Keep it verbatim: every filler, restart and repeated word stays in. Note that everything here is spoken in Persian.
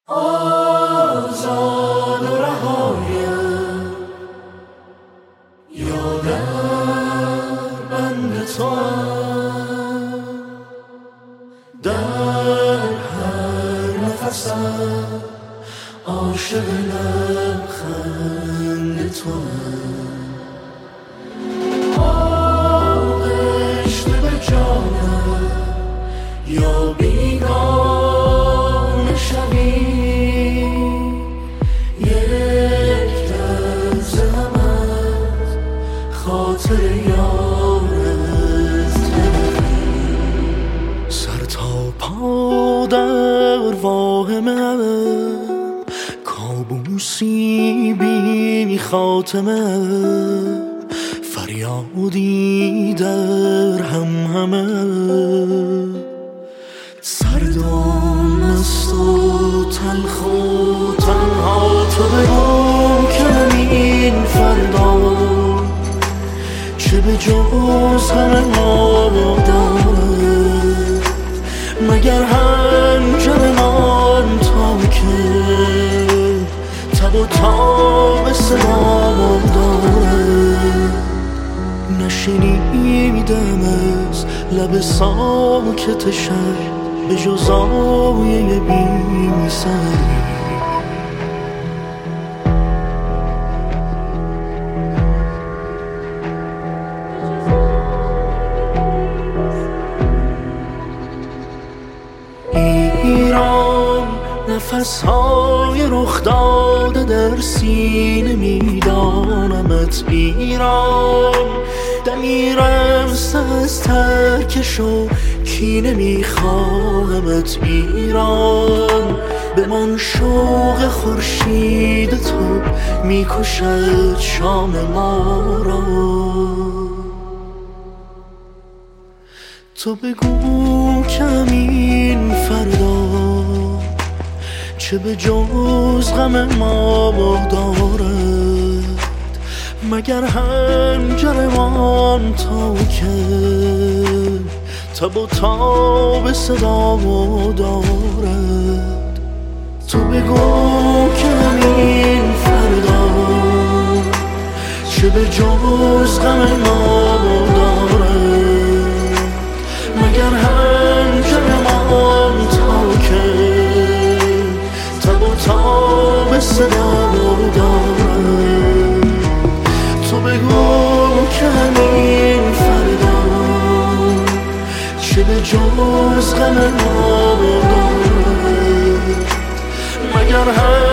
آزاد و رهایم یا در بند توام، در هر نفسم عاشق لبخند توام. آغشته به جانم یا بیگانه شوی، یک لحظه هم از خاطر یارت نبری. سر تا پا در واهمم، کابوسی بی خاتمه، فریادی در هم همه. سرد و مست و تلخ و تنها تو بگو که این فردا چه به جز همه ما دارد، مگر هنجر من تا که تب و تاب صدا دارد. نشنیدم از لب ساکت شهر به جز آیه بی سری. ایران نفسهای رخ داده در سینه میدانمت. ایران دمیرم از ترکش و کینه میخواهمت. ایران بمان شوق خورشید تو میکشد شام ما را. تو بگو کمین فردا چه به جز غم ما دارد، مگر هنجرمان تا که تب و تاب صدا دارد. تو بگو کمین فردا چه به جز غم ما دارد، مگر هنجرمان تا که تب و تاب صدا دارد. تو بگو که همین فردا چه به جز غم ما دارد، مگر